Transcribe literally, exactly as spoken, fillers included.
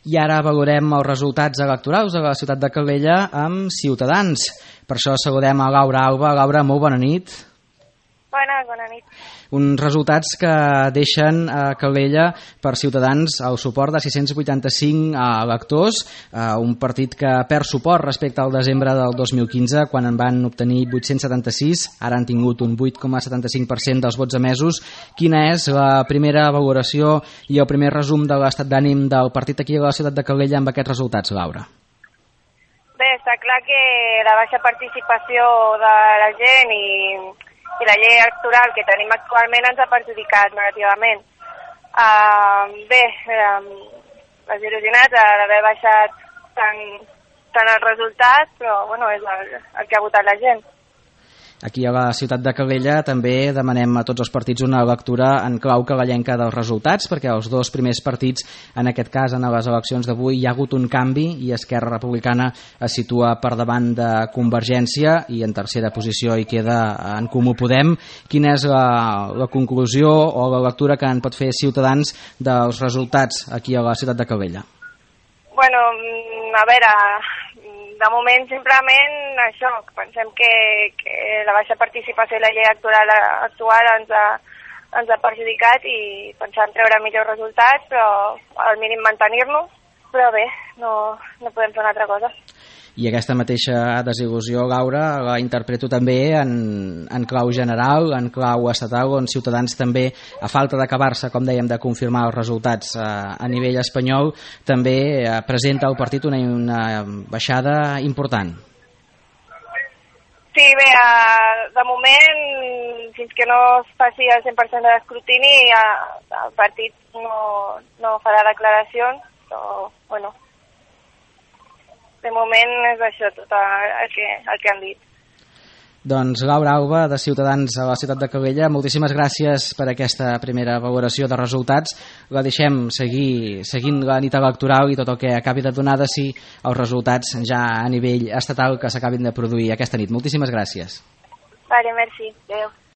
I ara valorem els resultats electorals de la ciutat de Calella amb Ciutadans. Per això saludem a Laura Alba. Laura, molt bona nit. Bona, bona nit. Uns resultats que deixen a Calella per Ciutadans el suport de sis-cents vuitanta-cinc electors, un partit que perd suport respecte al desembre del dos mil quinze, quan en van obtenir vuit-cents setanta-sis, ara han tingut un vuit coma setanta-cinc per cent dels vots emesos. Quina és la primera valoració i el primer resum de l'estat d'ànim del partit aquí a la ciutat de Calella amb aquests resultats, Laura? Bé, està clar que la baixa participació de la gent i i la llei electoral que tenim actualment ens ha perjudicat negativament. Uh, bé, um, desil·lusionat d'haver baixat tant, tant el resultat, però bueno, és el, el que ha votat la gent. Aquí a la ciutat de Calella també demanem a tots els partits una lectura en clau calellenca dels resultats, perquè els dos primers partits, en aquest cas en les eleccions d'avui, hi ha hagut un canvi i Esquerra Republicana es situa per davant de Convergència i en tercera posició hi queda En Comú Podem. Quina és la, la conclusió o la lectura que en pot fer Ciutadans dels resultats aquí a la ciutat de Calella? Bueno, a veure, de moment simplement això, pensem que, que la baixa participació i la llei electoral actual ens ha, ens ha perjudicat i pensem treure millors resultats, però al mínim mantenir-nos, però bé, no, no podem fer una altra cosa. I aquesta mateixa desil·lusió, Laura, la interpreto també en, en clau general, en clau estatal, on Ciutadans també, a falta d'acabar-se, com dèiem, de confirmar els resultats a, a nivell espanyol, també eh, presenta al partit una, una baixada important. Sí, bé, eh, de moment, fins que no es faci el cent per cent de l'escrutini, eh, el partit no, no farà declaracions, però, bueno, de moment és això tot el que, el que han dit. Doncs Laura Alba, de Ciutadans a la ciutat de Calella, moltíssimes gràcies per aquesta primera valoració de resultats. La deixem seguir seguint la nit electoral i tot el que acabi de donar de si els resultats ja a nivell estatal que s'acabin de produir aquesta nit. Moltíssimes gràcies. Vale, merci. Adéu.